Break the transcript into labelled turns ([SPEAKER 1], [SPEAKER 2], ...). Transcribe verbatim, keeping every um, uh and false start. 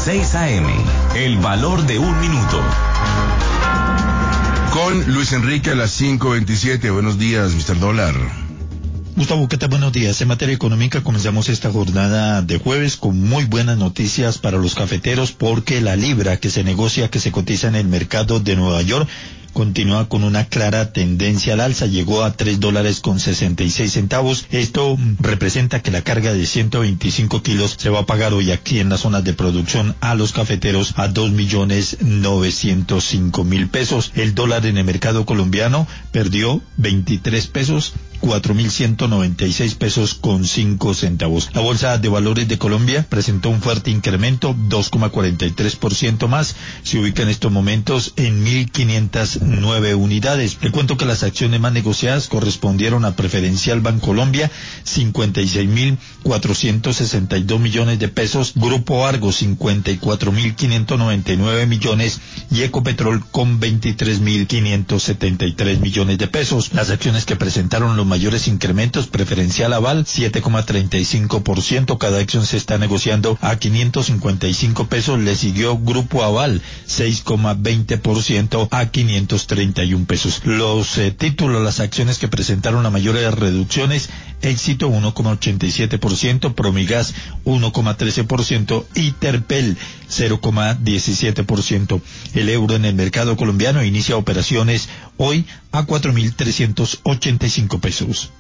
[SPEAKER 1] seis A M, el valor de un minuto.
[SPEAKER 2] Con Luis Enrique a las cinco veintisiete. Buenos días, mister Dólar.
[SPEAKER 3] Gustavo, ¿qué tal? Buenos días. En materia económica comenzamos esta jornada de jueves con muy buenas noticias para los cafeteros, porque la libra que se negocia, que se cotiza en el mercado de Nueva York, continúa con una clara tendencia al alza. Llegó a tres dólares con sesenta y seis centavos. Esto representa que la carga de ciento veinticinco kilos se va a pagar hoy aquí en las zonas de producción a los cafeteros a dos millones novecientos cinco mil pesos. El dólar en el mercado colombiano perdió veintitrés pesos, cuatro mil ciento noventa y seis pesos con cinco centavos. La Bolsa de Valores de Colombia presentó un fuerte incremento, dos coma cuarenta y tres por ciento más. Se ubica en estos momentos en mil quinientas nueve unidades. Le cuento que las acciones más negociadas correspondieron a Preferencial Bancolombia, cincuenta y seis mil cuatrocientos sesenta y dos millones de pesos, Grupo Argo, cincuenta y cuatro mil quinientos noventa y nueve millones, y Ecopetrol con veintitrés mil quinientos setenta y tres millones de pesos. Las acciones que presentaron los mayores incrementos: Preferencial Aval, siete coma treinta y cinco por ciento, cada acción se está negociando a quinientos cincuenta y cinco pesos. Le siguió Grupo Aval, seis coma veinte por ciento a quinientos treinta y un pesos. Los eh, títulos, las acciones que presentaron las mayores reducciones: Éxito uno coma ochenta y siete por ciento, Promigas uno coma trece por ciento y Terpel cero coma diecisiete por ciento. El euro en el mercado colombiano inicia operaciones hoy a cuatro mil trescientos ochenta y cinco pesos.